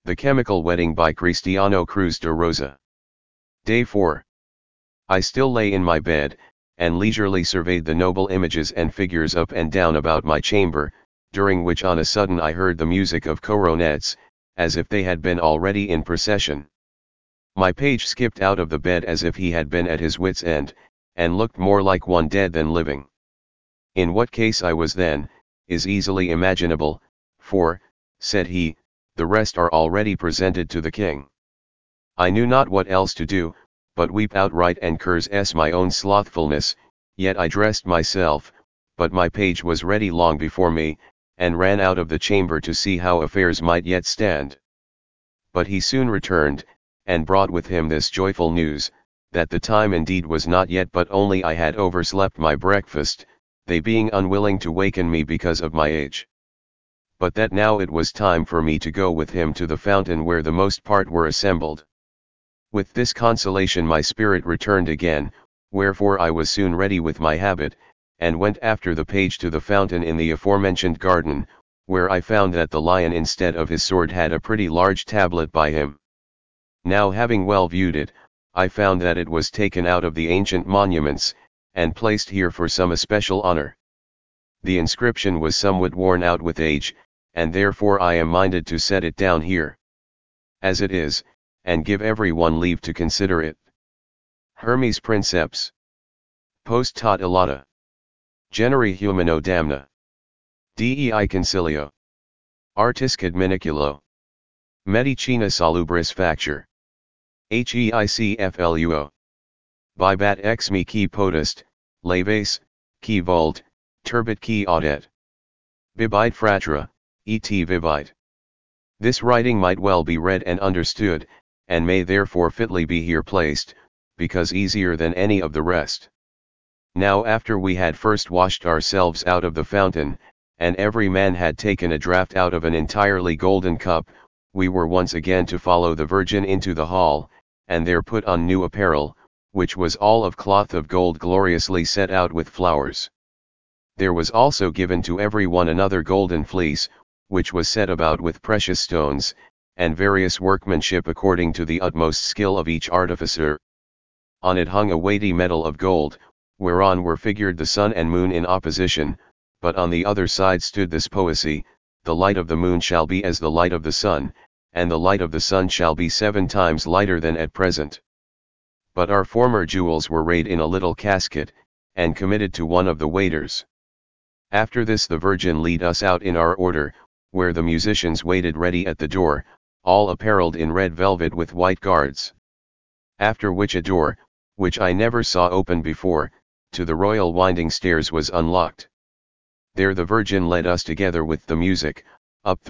The Chemical Wedding by Cristiano Cruz de Rosa. Day 4. I still lay in my bed, and leisurely surveyed the noble images and figures up and down about my chamber, during which on a sudden I heard the music of coronets, as if they had been already in procession. My page skipped out of the bed as if he had been at his wit's end, and looked more like one dead than living. In what case I was then, is easily imaginable, for, said he, the rest are already presented to the king. I knew not what else to do, but weep outright and curse my own slothfulness, yet I dressed myself, but my page was ready long before me, and ran out of the chamber to see how affairs might yet stand. But he soon returned, and brought with him this joyful news, that the time indeed was not yet, but only I had overslept my breakfast, they being unwilling to waken me because of my age. But that now it was time for me to go with him to the fountain where the most part were assembled. With this consolation my spirit returned again, wherefore I was soon ready with my habit, and went after the page to the fountain in the aforementioned garden, where I found that the lion instead of his sword had a pretty large tablet by him. Now having well viewed it, I found that it was taken out of the ancient monuments, and placed here for some especial honor. The inscription was somewhat worn out with age, and therefore I am minded to set it down here, as it is, and give every one leave to consider it. Hermes Princeps. Post tot illata. Generi humano damna. Dei concilio. Artis cadminiculo. Medicina salubris facture. Heicfluo. Bibat ex me qui potest, leves, qui vult, turbit qui audet. Bibite fratra, et vivite. This writing might well be read and understood, and may therefore fitly be here placed, because easier than any of the rest. Now after we had first washed ourselves out of the fountain, and every man had taken a draught out of an entirely golden cup, we were once again to follow the Virgin into the hall, and there put on new apparel, which was all of cloth of gold gloriously set out with flowers. There was also given to every one another golden fleece, which was set about with precious stones, and various workmanship according to the utmost skill of each artificer. On it hung a weighty medal of gold, whereon were figured the sun and moon in opposition, but on the other side stood this poesy: the light of the moon shall be as the light of the sun, and the light of the sun shall be 7 times lighter than at present. But our former jewels were laid in a little casket, and committed to one of the waiters. After this the Virgin lead us out in our order, where the musicians waited ready at the door, all apparelled in red velvet with white guards. After which a door, which I never saw open before, to the royal winding stairs was unlocked. There the Virgin led us together with the music, up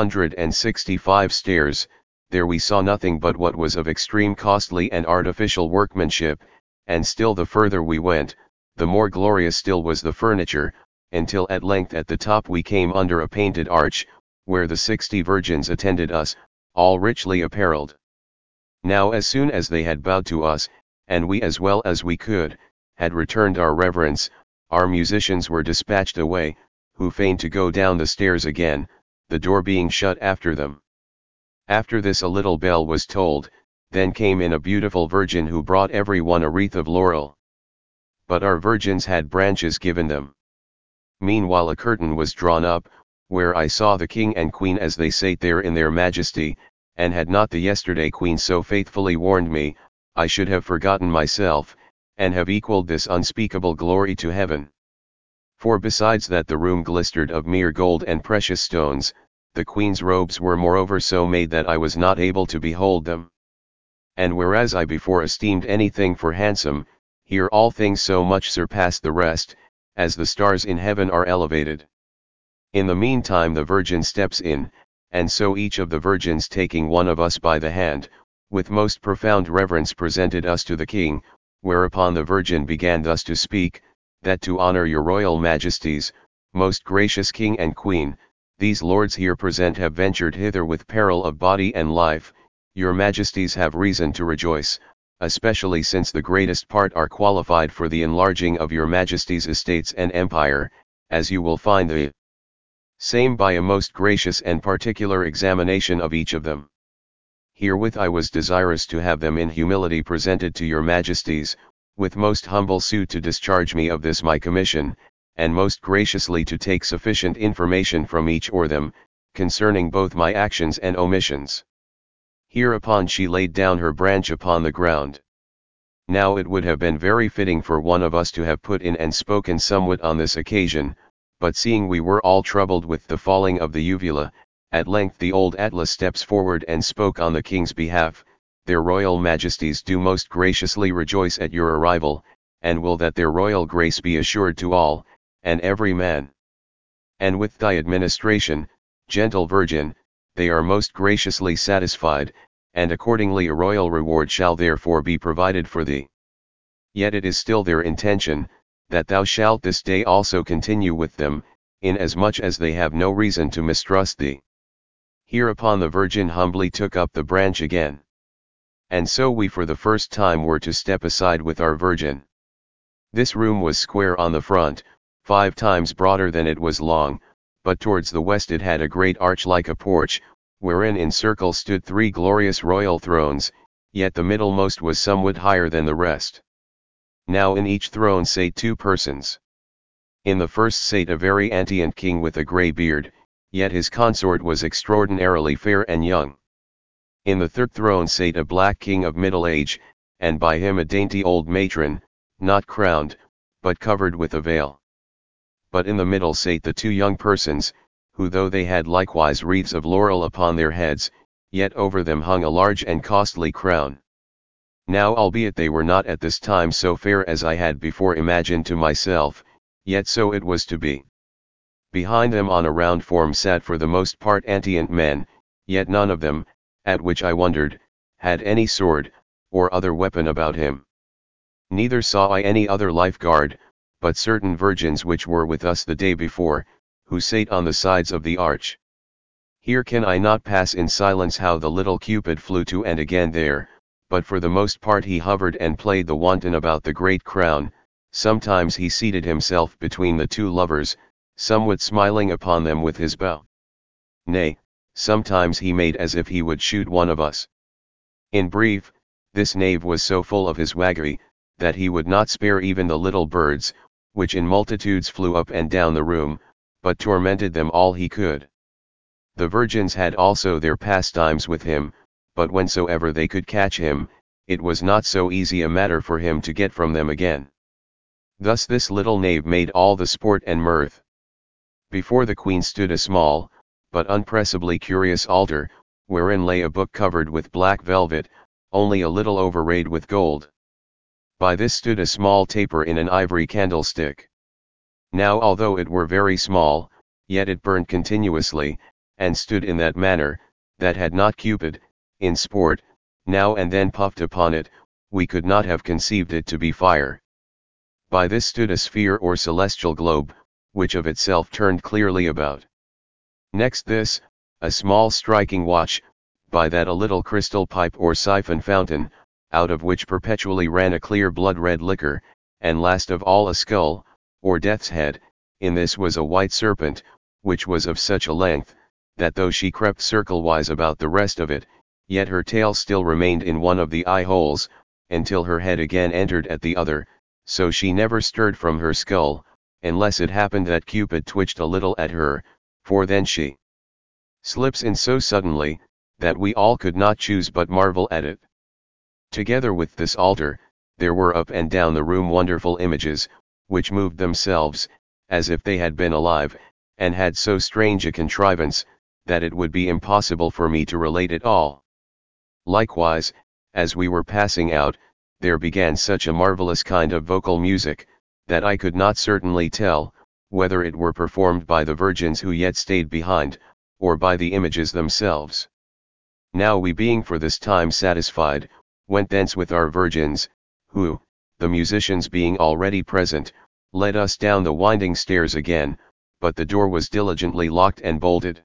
365 stairs. There we saw nothing but what was of extreme costly and artificial workmanship, and still the further we went, the more glorious still was the furniture, until at length at the top we came under a painted arch, where the 60 virgins attended us, all richly apparelled. Now as soon as they had bowed to us, and we as well as we could, had returned our reverence, our musicians were dispatched away, who feigned to go down the stairs again, the door being shut after them. After this a little bell was tolled, then came in a beautiful virgin who brought every one a wreath of laurel. But our virgins had branches given them. Meanwhile a curtain was drawn up, where I saw the king and queen as they sate there in their majesty, and had not the yesterday queen so faithfully warned me, I should have forgotten myself, and have equalled this unspeakable glory to heaven. For besides that the room glistered of mere gold and precious stones, the queen's robes were moreover so made that I was not able to behold them. And whereas I before esteemed anything for handsome, here all things so much surpass the rest, as the stars in heaven are elevated. In the meantime the Virgin steps in, and so each of the virgins taking one of us by the hand, with most profound reverence presented us to the king, whereupon the Virgin began thus to speak: that to honor your royal majesties, most gracious king and queen, these lords here present have ventured hither with peril of body and life. Your majesties have reason to rejoice, especially since the greatest part are qualified for the enlarging of your majesty's estates and empire, as you will find the same by a most gracious and particular examination of each of them. Herewith I was desirous to have them in humility presented to your majesties, with most humble suit to discharge me of this my commission, and most graciously to take sufficient information from each or them, concerning both my actions and omissions. Hereupon she laid down her branch upon the ground. Now it would have been very fitting for one of us to have put in and spoken somewhat on this occasion, but seeing we were all troubled with the falling of the uvula, at length the old Atlas steps forward and spoke on the king's behalf. Their royal majesties do most graciously rejoice at your arrival, and will that their royal grace be assured to all, and every man. And with thy administration, gentle virgin, they are most graciously satisfied, and accordingly a royal reward shall therefore be provided for thee. Yet it is still their intention, that thou shalt this day also continue with them, inasmuch as they have no reason to mistrust thee. Hereupon the virgin humbly took up the branch again. And so we for the first time were to step aside with our virgin. This room was square on the front, 5 times broader than it was long, but towards the west it had a great arch like a porch, wherein in circle stood 3 glorious royal thrones, yet the middlemost was somewhat higher than the rest. Now in each throne sate 2 persons. In the first sate a very antient king with a grey beard, yet his consort was extraordinarily fair and young. In the third throne sate a black king of middle age, and by him a dainty old matron, not crowned, but covered with a veil. But in the middle sate the 2 young persons, who though they had likewise wreaths of laurel upon their heads, yet over them hung a large and costly crown. Now albeit they were not at this time so fair as I had before imagined to myself, yet so it was to be. Behind them on a round form sat for the most part antient men, yet none of them, at which I wondered, had any sword, or other weapon about him. Neither saw I any other life guard, but certain virgins which were with us the day before, who sate on the sides of the arch. Here can I not pass in silence how the little Cupid flew to and again there, but for the most part he hovered and played the wanton about the great crown. Sometimes he seated himself between the 2 lovers, somewhat smiling upon them with his bow. Nay, sometimes he made as if he would shoot one of us. In brief, this knave was so full of his waggery, that he would not spare even the little birds, which in multitudes flew up and down the room, but tormented them all he could. The virgins had also their pastimes with him, but whensoever they could catch him, it was not so easy a matter for him to get from them again. Thus this little knave made all the sport and mirth. Before the queen stood a small, but unpressably curious altar, wherein lay a book covered with black velvet, only a little overrayed with gold. By this stood a small taper in an ivory candlestick. Now although it were very small, yet it burned continuously, and stood in that manner, that had not Cupid, in sport, now and then puffed upon it, we could not have conceived it to be fire. By this stood a sphere or celestial globe, which of itself turned clearly about. Next this, a small striking watch, by that a little crystal pipe or siphon fountain, out of which perpetually ran a clear blood-red liquor, and last of all a skull, or death's head. In this was a white serpent, which was of such a length, that though she crept circle-wise about the rest of it, yet her tail still remained in one of the eye-holes, until her head again entered at the other, so she never stirred from her skull, unless it happened that Cupid twitched a little at her, for then she slips in so suddenly, that we all could not choose but marvel at it. Together with this altar, there were up and down the room wonderful images, which moved themselves, as if they had been alive, and had so strange a contrivance, that it would be impossible for me to relate it all. Likewise, as we were passing out, there began such a marvelous kind of vocal music, that I could not certainly tell, whether it were performed by the virgins who yet stayed behind, or by the images themselves. Now we being for this time satisfied, went thence with our virgins, who, the musicians being already present, led us down the winding stairs again, but the door was diligently locked and bolted.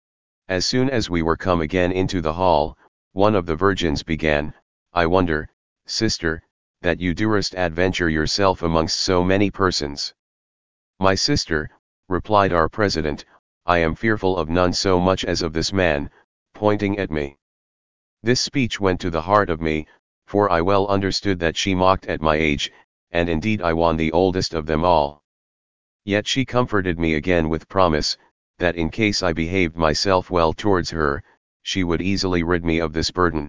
As soon as we were come again into the hall, one of the virgins began, I wonder, sister, that you durst adventure yourself amongst so many persons. My sister, replied our president, I am fearful of none so much as of this man, pointing at me. This speech went to the heart of me, for I well understood that she mocked at my age, and indeed I was the oldest of them all. Yet she comforted me again with promise, that in case I behaved myself well towards her, she would easily rid me of this burden.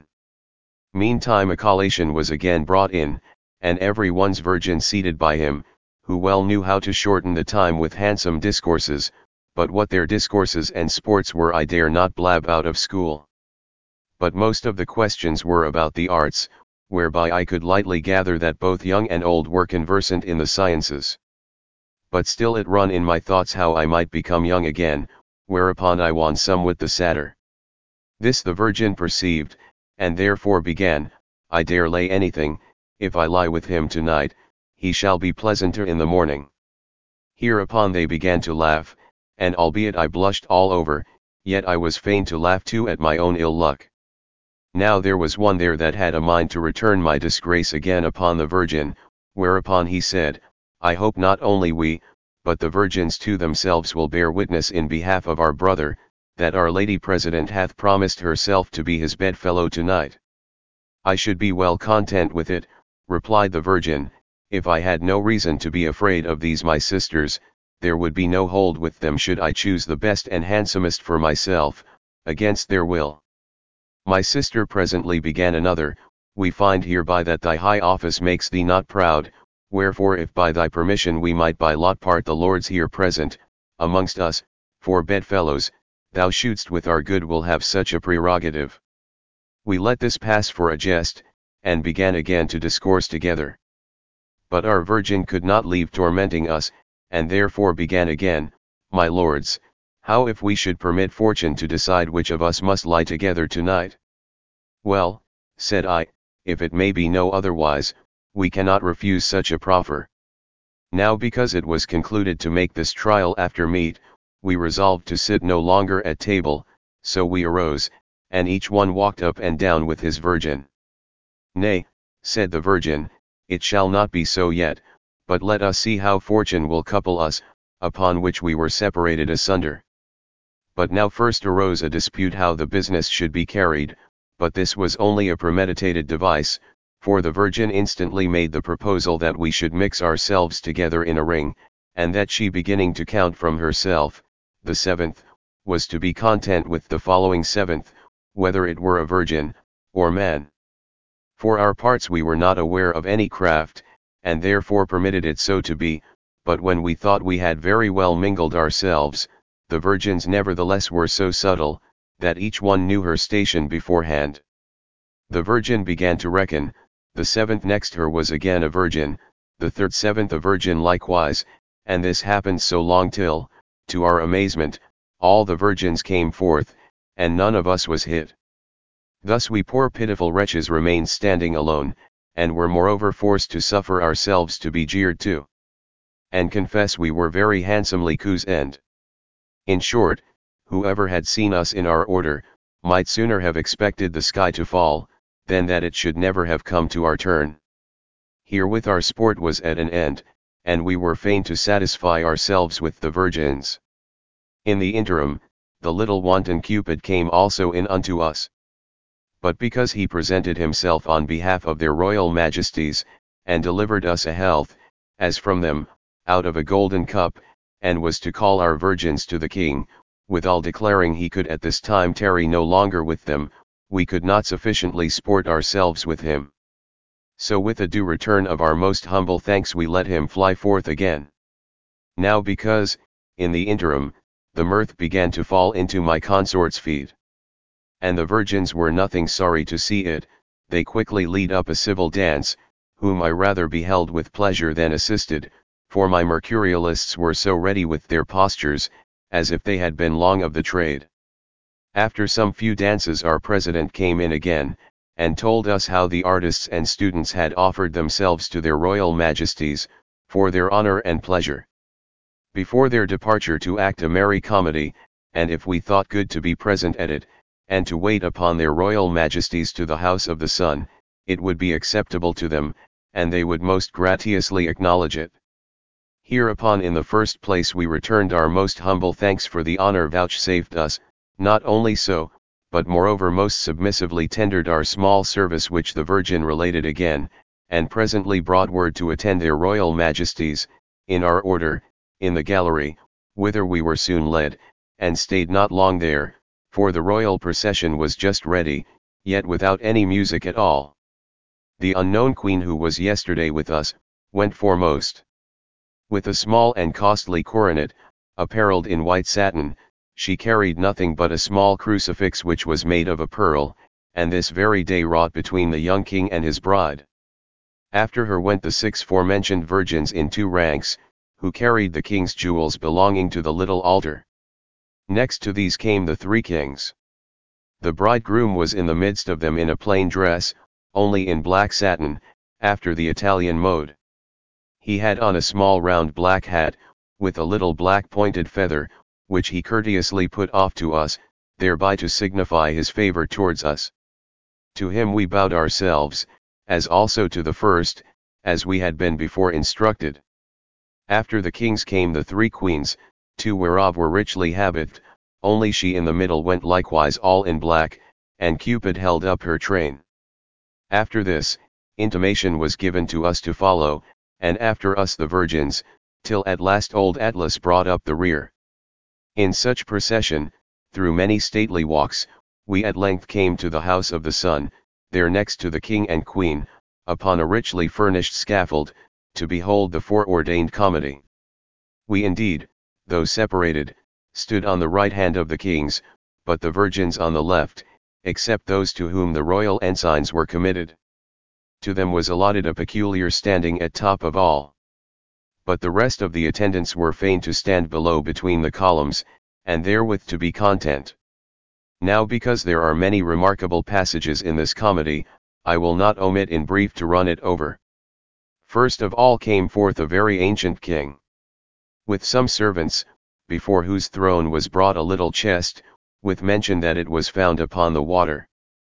Meantime a collation was again brought in, and every one's virgin seated by him, who well knew how to shorten the time with handsome discourses, but what their discourses and sports were I dare not blab out of school. But most of the questions were about the arts, whereby I could lightly gather that both young and old were conversant in the sciences. But still it run in my thoughts how I might become young again, whereupon I won somewhat the sadder. This the Virgin perceived, and therefore began, I dare lay anything, if I lie with him tonight, he shall be pleasanter in the morning. Hereupon they began to laugh, and albeit I blushed all over, yet I was fain to laugh too at my own ill luck. Now there was one there that had a mind to return my disgrace again upon the Virgin, whereupon he said, I hope not only we, but the virgins too themselves will bear witness in behalf of our brother, that Our Lady President hath promised herself to be his bedfellow tonight. I should be well content with it, replied the Virgin, if I had no reason to be afraid of these my sisters, there would be no hold with them should I choose the best and handsomest for myself, against their will. My sister presently began another, we find hereby that thy high office makes thee not proud, wherefore if by thy permission we might by lot part the lords here present, amongst us, for bedfellows, thou shouldst with our good will have such a prerogative. We let this pass for a jest, and began again to discourse together. But our Virgin could not leave tormenting us, and therefore began again, my lords, how if we should permit fortune to decide which of us must lie together tonight? Well, said I, if it may be no otherwise, we cannot refuse such a proffer. Now because it was concluded to make this trial after meat, we resolved to sit no longer at table, so we arose, and each one walked up and down with his Virgin. Nay, said the Virgin, it shall not be so yet, but let us see how fortune will couple us, upon which we were separated asunder. But now first arose a dispute how the business should be carried, but this was only a premeditated device, for the Virgin instantly made the proposal that we should mix ourselves together in a ring, and that she beginning to count from herself, the seventh, was to be content with the following seventh, whether it were a virgin, or man. For our parts we were not aware of any craft, and therefore permitted it so to be, but when we thought we had very well mingled ourselves, the virgins nevertheless were so subtle, that each one knew her station beforehand. The Virgin began to reckon, the seventh next her was again a virgin, the third seventh a virgin likewise, and this happened so long till, to our amazement, all the virgins came forth, and none of us was hit. Thus we poor pitiful wretches remained standing alone, and were moreover forced to suffer ourselves to be jeered too. And confess we were very handsomely cozened. In short, whoever had seen us in our order, might sooner have expected the sky to fall, than that it should never have come to our turn. Herewith our sport was at an end, and we were fain to satisfy ourselves with the virgins. In the interim, the little wanton Cupid came also in unto us. But because he presented himself on behalf of their royal majesties, and delivered us a health, as from them, out of a golden cup, and was to call our virgins to the king, withal declaring he could at this time tarry no longer with them, we could not sufficiently sport ourselves with him. So with a due return of our most humble thanks we let him fly forth again. Now because, in the interim, the mirth began to fall into my consort's feet. And the virgins were nothing sorry to see it, they quickly lead up a civil dance, whom I rather beheld with pleasure than assisted, for my mercurialists were so ready with their postures, as if they had been long of the trade. After some few dances our president came in again, and told us how the artists and students had offered themselves to their royal majesties, for their honor and pleasure, before their departure to act a merry comedy, and if we thought good to be present at it, and to wait upon their royal majesties to the house of the sun, it would be acceptable to them, and they would most graciously acknowledge it. Hereupon in the first place we returned our most humble thanks for the honor vouchsafed us, not only so, but moreover most submissively tendered our small service, which the Virgin related again, and presently brought word to attend their royal majesties, in our order, in the gallery, whither we were soon led, and stayed not long there, for the royal procession was just ready, yet without any music at all. The unknown queen, who was yesterday with us, went foremost. With a small and costly coronet, apparelled in white satin, she carried nothing but a small crucifix which was made of a pearl, and this very day wrought between the young king and his bride. After her went the 6 forementioned virgins in 2 ranks, who carried the king's jewels belonging to the little altar. Next to these came the 3 kings. The bridegroom was in the midst of them in a plain dress, only in black satin, after the Italian mode. He had on a small round black hat, with a little black pointed feather, which he courteously put off to us, thereby to signify his favor towards us. To him we bowed ourselves, as also to the first, as we had been before instructed. After the kings came the 3 queens, 2 whereof were richly habited, only she in the middle went likewise all in black, and Cupid held up her train. After this, intimation was given to us to follow, and after us the virgins, till at last old Atlas brought up the rear. In such procession, through many stately walks, we at length came to the house of the sun, there next to the king and queen, upon a richly furnished scaffold, to behold the foreordained comedy. We indeed, though separated, stood on the right hand of the kings, but the virgins on the left, except those to whom the royal ensigns were committed. To them was allotted a peculiar standing at top of all. But the rest of the attendants were fain to stand below between the columns, and therewith to be content. Now because there are many remarkable passages in this comedy, I will not omit in brief to run it over. First of all came forth a very ancient king, with some servants, before whose throne was brought a little chest, with mention that it was found upon the water.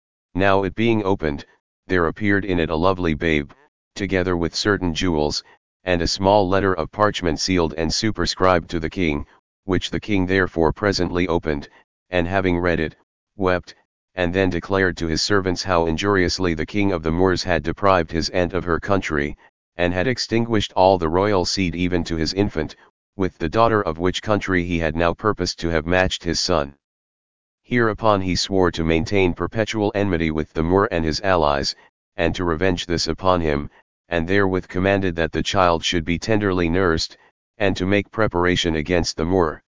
Now it being opened, there appeared in it a lovely babe, together with certain jewels, and a small letter of parchment sealed and superscribed to the king, which the king therefore presently opened, and having read it, wept, and then declared to his servants how injuriously the king of the Moors had deprived his aunt of her country, and had extinguished all the royal seed even to his infant, with the daughter of which country he had now purposed to have matched his son. Hereupon he swore to maintain perpetual enmity with the Moor and his allies, and to revenge this upon him, and therewith commanded that the child should be tenderly nursed, and to make preparation against the Moor.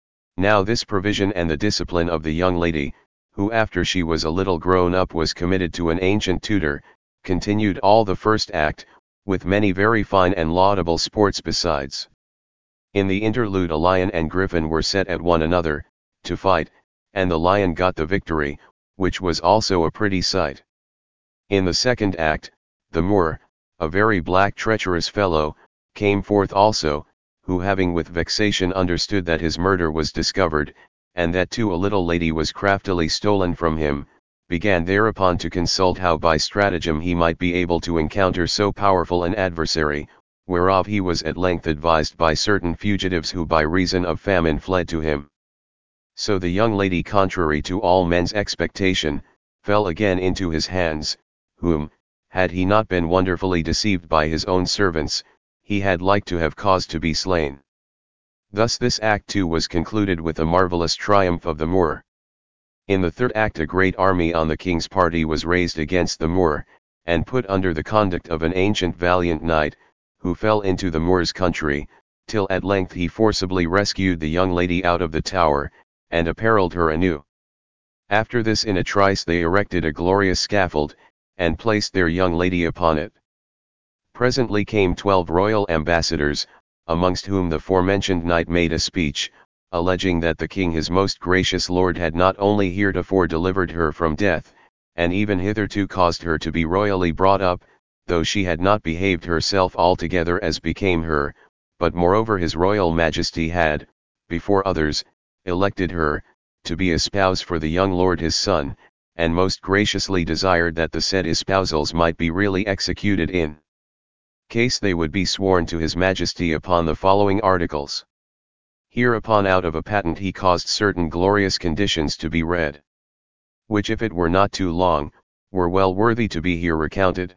Now this provision and the discipline of the young lady, who after she was a little grown up was committed to an ancient tutor, continued all the first act, with many very fine and laudable sports besides. In the interlude a lion and griffin were set at one another, to fight, and the lion got the victory, which was also a pretty sight. In the second act, the Moor, a very black treacherous fellow, came forth also, who having with vexation understood that his murder was discovered, and that too a little lady was craftily stolen from him, began thereupon to consult how by stratagem he might be able to encounter so powerful an adversary, whereof he was at length advised by certain fugitives who by reason of famine fled to him. So the young lady, contrary to all men's expectation, fell again into his hands, whom, had he not been wonderfully deceived by his own servants, he had like to have caused to be slain. Thus this act too was concluded with a marvellous triumph of the Moor. In the third act a great army on the king's party was raised against the Moor, and put under the conduct of an ancient valiant knight, who fell into the Moor's country, till at length he forcibly rescued the young lady out of the tower, and apparelled her anew. After this in a trice they erected a glorious scaffold, and placed their young lady upon it. Presently came 12 royal ambassadors, amongst whom the forementioned knight made a speech, alleging that the king his most gracious lord had not only heretofore delivered her from death, and even hitherto caused her to be royally brought up, though she had not behaved herself altogether as became her, but moreover his royal majesty had, before others, elected her, to be a spouse for the young lord his son, and most graciously desired that the said espousals might be really executed in case they would be sworn to his majesty upon the following articles. Hereupon out of a patent he caused certain glorious conditions to be read. which if it were not too long, were well worthy to be here recounted.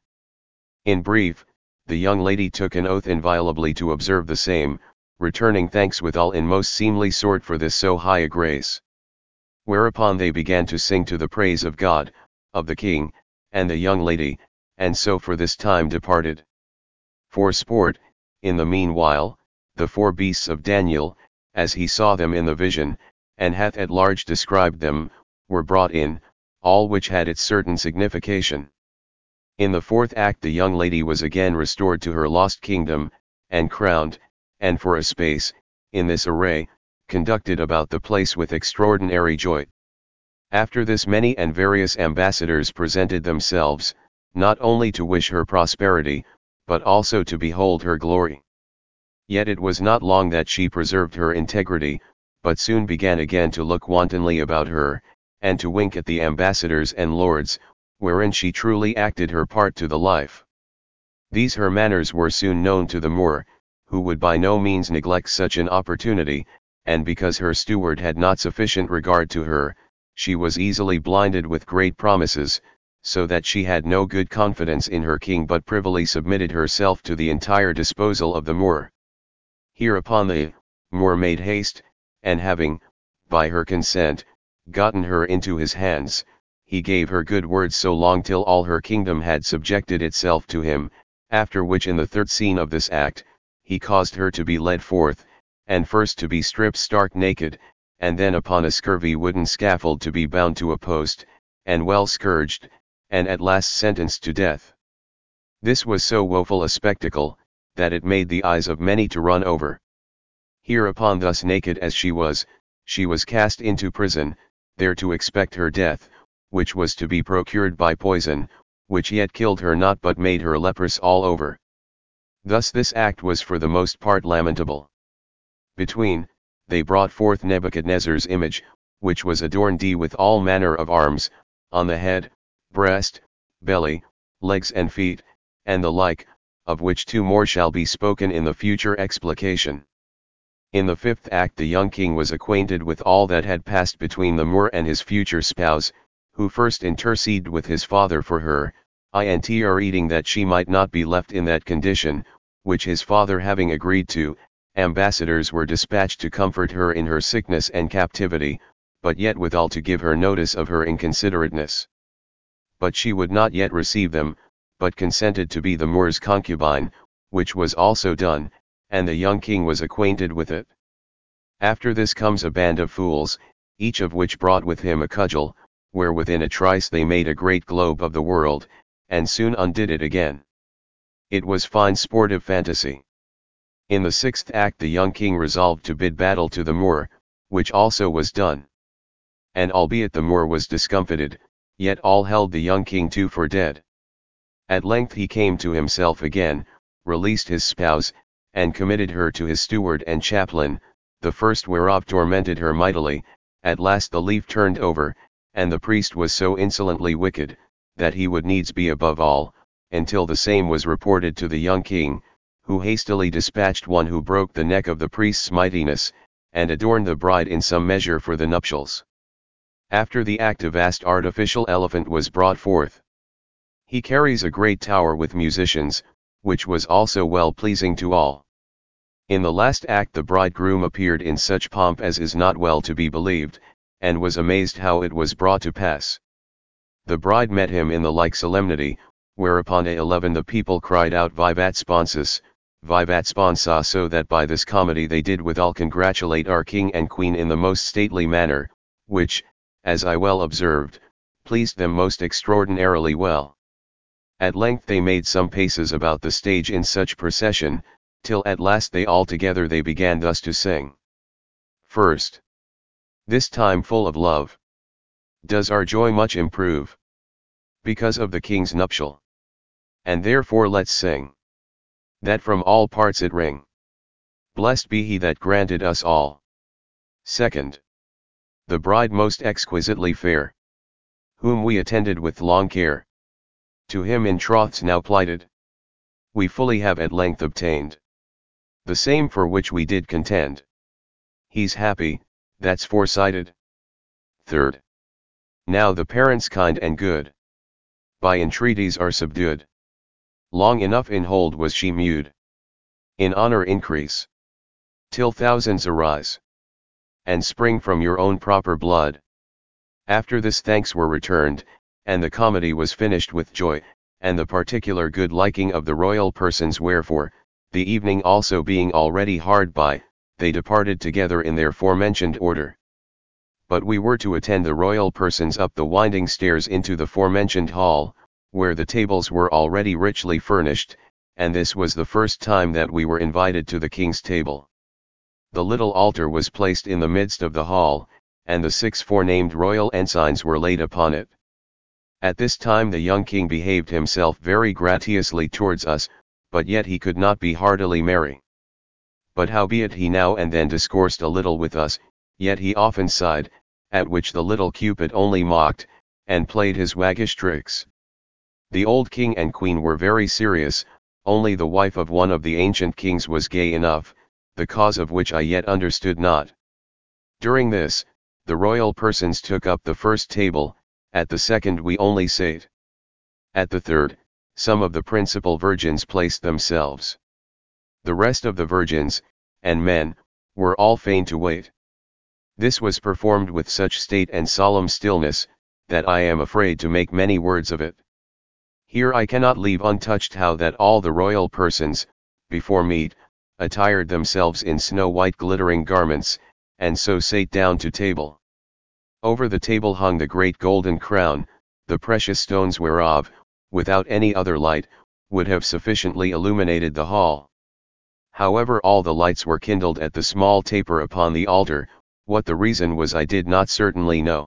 In brief, the young lady took an oath inviolably to observe the same, returning thanks withal in most seemly sort for this so high a grace. Whereupon they began to sing to the praise of God, of the king, and the young lady, and so for this time departed. For sport, in the meanwhile, the 4 beasts of Daniel, as he saw them in the vision, and hath at large described them, were brought in, all which had its certain signification. In the 4th act the young lady was again restored to her lost kingdom, and crowned, and for a space, in this array, conducted about the place with extraordinary joy. After this many and various ambassadors presented themselves, not only to wish her prosperity, but also to behold her glory. Yet it was not long that she preserved her integrity, but soon began again to look wantonly about her, and to wink at the ambassadors and lords, wherein she truly acted her part to the life. These her manners were soon known to the Moor, who would by no means neglect such an opportunity, and because her steward had not sufficient regard to her, she was easily blinded with great promises, so that she had no good confidence in her king but privily submitted herself to the entire disposal of the Moor. Hereupon the Moor made haste, and having, by her consent, gotten her into his hands, he gave her good words so long till all her kingdom had subjected itself to him, after which in the 3rd scene of this act, he caused her to be led forth, and first to be stripped stark naked, and then upon a scurvy wooden scaffold to be bound to a post, and well scourged, and at last sentenced to death. This was so woeful a spectacle, that it made the eyes of many to run over. Hereupon thus naked as she was cast into prison, there to expect her death, which was to be procured by poison, which yet killed her not but made her leprous all over. Thus this act was for the most part lamentable. Between, they brought forth Nebuchadnezzar's image, which was adorned with all manner of arms, on the head, breast, belly, legs and feet, and the like, of which 2 more shall be spoken in the future explication. In the 5th act the young king was acquainted with all that had passed between the Moor and his future spouse, who first interceded with his father for her, intreating that she might not be left in that condition, which his father having agreed to, ambassadors were dispatched to comfort her in her sickness and captivity, but yet withal to give her notice of her inconsiderateness. But she would not yet receive them, but consented to be the Moor's concubine, which was also done, and the young king was acquainted with it. After this comes a band of fools, each of which brought with him a cudgel, wherewith in a trice they made a great globe of the world, and soon undid it again. It was fine sportive fantasy. In the 6th act the young king resolved to bid battle to the Moor, which also was done. And albeit the Moor was discomfited, yet all held the young king too for dead. At length he came to himself again, released his spouse, and committed her to his steward and chaplain, the first whereof tormented her mightily. At last the leaf turned over, and the priest was so insolently wicked, that he would needs be above all, until the same was reported to the young king, who hastily dispatched one who broke the neck of the priest's mightiness, and adorned the bride in some measure for the nuptials. After the act a vast artificial elephant was brought forth. He carries a great tower with musicians, which was also well pleasing to all. In the last act the bridegroom appeared in such pomp as is not well to be believed, and was amazed how it was brought to pass. The bride met him in the like solemnity, whereupon at 11 the people cried out Vivat Sponsus, Vivat Sponsa, so that by this comedy they did withal congratulate our king and queen in the most stately manner, which, as I well observed, pleased them most extraordinarily well. At length they made some paces about the stage in such procession, till at last all together they began thus to sing. First, this time full of love, does our joy much improve, because of the king's nuptial. And therefore let's sing, that from all parts it ring. Blessed be he that granted us all. Second, the bride most exquisitely fair, whom we attended with long care. To him in troths now plighted, we fully have at length obtained the same for which we did contend. He's happy, that's foresighted. Third, Now the parents kind and good, by entreaties are subdued. Long enough in hold was she mewed. In honor increase, till thousands arise, and spring from your own proper blood. After this thanks were returned, and the comedy was finished with joy, and the particular good liking of the royal persons, wherefore, the evening also being already hard by, they departed together in their forementioned order. But we were to attend the royal persons up the winding stairs into the forementioned hall, where the tables were already richly furnished, and this was the first time that we were invited to the king's table. The little altar was placed in the midst of the hall, and the 6 forenamed royal ensigns were laid upon it. At this time the young king behaved himself very graciously towards us, but yet he could not be heartily merry. But howbeit he now and then discoursed a little with us, yet he often sighed, at which the little Cupid only mocked, and played his waggish tricks. The old king and queen were very serious, only the wife of one of the ancient kings was gay enough, the cause of which I yet understood not. During this, the royal persons took up the first table, at the second we only sate. At the third, some of the principal virgins placed themselves. The rest of the virgins, and men, were all fain to wait. This was performed with such state and solemn stillness, that I am afraid to make many words of it. Here I cannot leave untouched how that all the royal persons, before meat, attired themselves in snow-white glittering garments, and so sate down to table. Over the table hung the great golden crown, the precious stones whereof, without any other light, would have sufficiently illuminated the hall. However, all the lights were kindled at the small taper upon the altar. What the reason was I did not certainly know.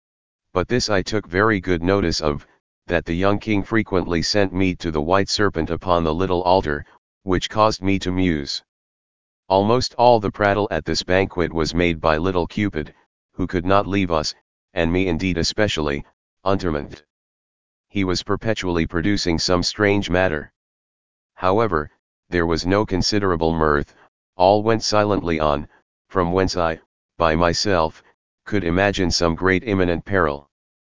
But this I took very good notice of, that the young king frequently sent meat to the white serpent upon the little altar, which caused me to muse. Almost all the prattle at this banquet was made by little Cupid, who could not leave us, and me indeed especially, untermanned. He was perpetually producing some strange matter. However, there was no considerable mirth, all went silently on, from whence I, by myself, could imagine some great imminent peril.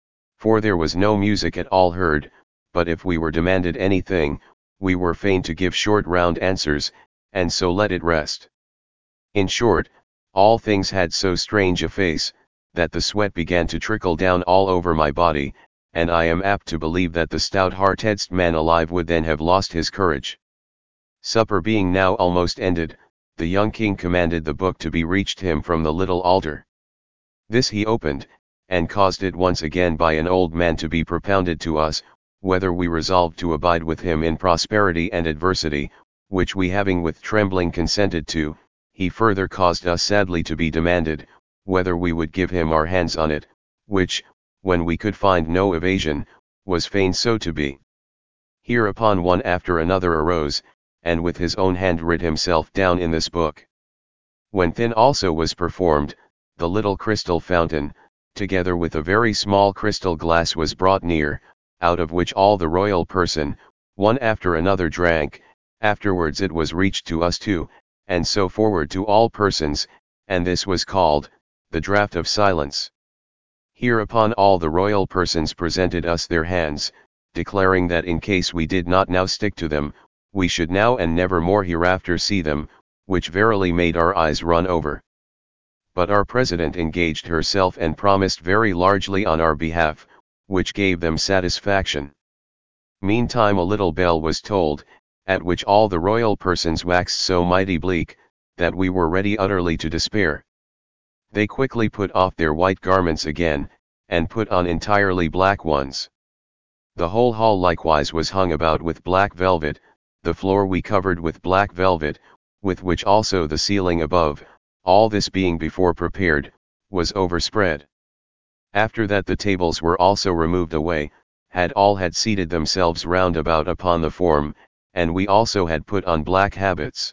For there was no music at all heard, but if we were demanded anything, we were fain to give short round answers, and so let it rest. In short, all things had so strange a face, that the sweat began to trickle down all over my body, and I am apt to believe that the stout-heartedst man alive would then have lost his courage. Supper being now almost ended, the young king commanded the book to be reached him from the little altar. This he opened, and caused it once again by an old man to be propounded to us, whether we resolved to abide with him in prosperity and adversity, which we having with trembling consented to, he further caused us sadly to be demanded, whether we would give him our hands on it, which, when we could find no evasion, was fain so to be. Hereupon one after another arose, and with his own hand writ himself down in this book. When thin also was performed, the little crystal fountain, together with a very small crystal glass was brought near, out of which all the royal person, one after another drank, afterwards it was reached to us too, and so forward to all persons, and this was called, the draught of silence. Hereupon all the royal persons presented us their hands, declaring that in case we did not now stick to them, we should now and never more hereafter see them, which verily made our eyes run over. But our president engaged herself and promised very largely on our behalf, which gave them satisfaction. Meantime a little bell was tolled, at which all the royal persons waxed so mighty bleak, that we were ready utterly to despair. They quickly put off their white garments again, and put on entirely black ones. The whole hall likewise was hung about with black velvet, the floor we covered with black velvet, with which also the ceiling above, all this being before prepared, was overspread. After that the tables were also removed away, all had seated themselves round about upon the form, and we also had put on black habits.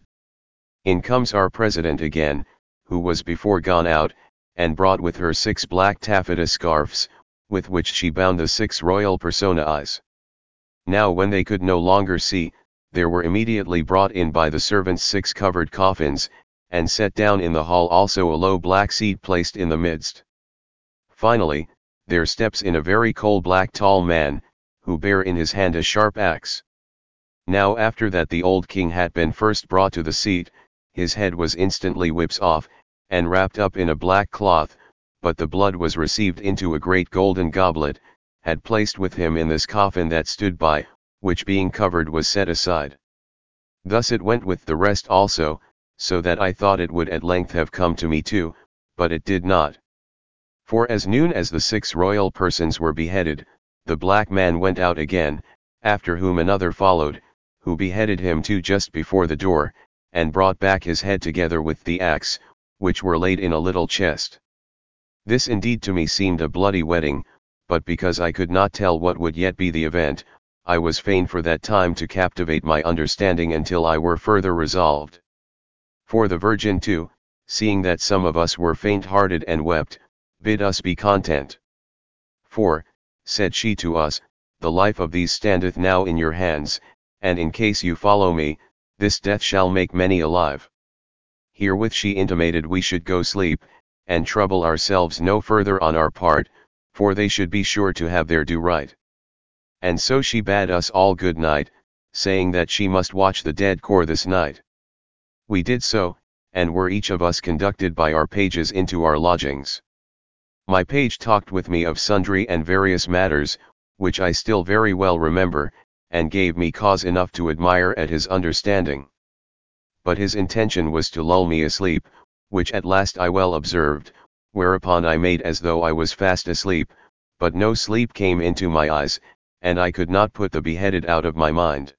In comes our president again, who was before gone out, and brought with her 6 black taffeta scarfs, with which she bound the 6 royal personae. Now when they could no longer see, there were immediately brought in by the servants 6 covered coffins, and set down in the hall also a low black seat placed in the midst. Finally, there steps in a very coal-black tall man, who bare in his hand a sharp axe. Now after that the old king had been first brought to the seat, his head was instantly whips off, and wrapped up in a black cloth, but the blood was received into a great golden goblet, had placed with him in this coffin that stood by, which being covered was set aside. Thus it went with the rest also, so that I thought it would at length have come to me too, but it did not. For as soon as the 6 royal persons were beheaded, the black man went out again, after whom another followed, who beheaded him too just before the door, and brought back his head together with the axe, which were laid in a little chest. This indeed to me seemed a bloody wedding, but because I could not tell what would yet be the event, I was fain for that time to captivate my understanding until I were further resolved. For the Virgin too, seeing that some of us were faint-hearted and wept, bid us be content. For, said she to us, the life of these standeth now in your hands, and in case you follow me, this death shall make many alive. Herewith she intimated we should go sleep, and trouble ourselves no further on our part, for they should be sure to have their due right. And so she bade us all good night, saying that she must watch the dead corps this night. We did so, and were each of us conducted by our pages into our lodgings. My page talked with me of sundry and various matters, which I still very well remember, and gave me cause enough to admire at his understanding. But his intention was to lull me asleep, which at last I well observed, whereupon I made as though I was fast asleep, but no sleep came into my eyes, and I could not put the beheaded out of my mind.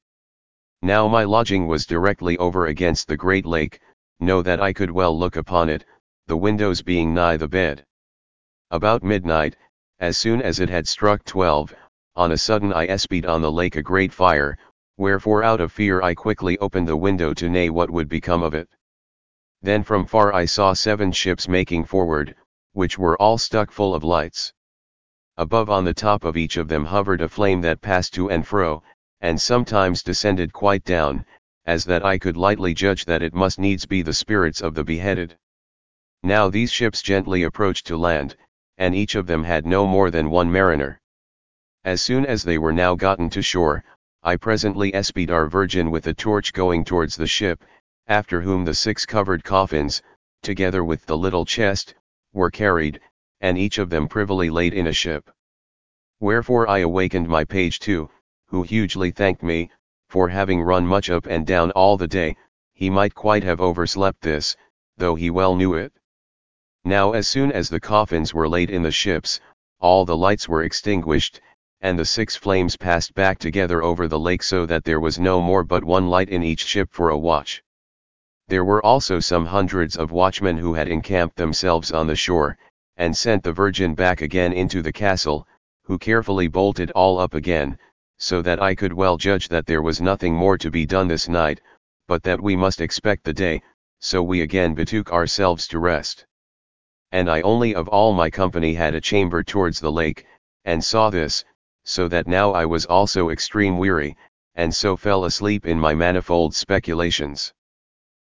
Now my lodging was directly over against the great lake, know that I could well look upon it, the windows being nigh the bed. About midnight, as soon as it had struck 12, on a sudden I espied on the lake a great fire, wherefore out of fear I quickly opened the window to know what would become of it. Then from far I saw 7 ships making forward, which were all stuck full of lights. Above on the top of each of them hovered a flame that passed to and fro, and sometimes descended quite down, as that I could lightly judge that it must needs be the spirits of the beheaded. Now these ships gently approached to land, and each of them had no more than 1 mariner. As soon as they were now gotten to shore, I presently espied our Virgin with a torch going towards the ship, after whom the 6 covered coffins, together with the little chest, were carried, and each of them privily laid in a ship. Wherefore I awakened my page too, who hugely thanked me, for having run much up and down all the day, he might quite have overslept this, though he well knew it. Now as soon as the coffins were laid in the ships, all the lights were extinguished, and the 6 flames passed back together over the lake so that there was no more but 1 light in each ship for a watch. There were also some hundreds of watchmen who had encamped themselves on the shore, and sent the Virgin back again into the castle, who carefully bolted all up again, so that I could well judge that there was nothing more to be done this night, but that we must expect the day, so we again betook ourselves to rest. And I only of all my company had a chamber towards the lake, and saw this, so that now I was also extreme weary, and so fell asleep in my manifold speculations.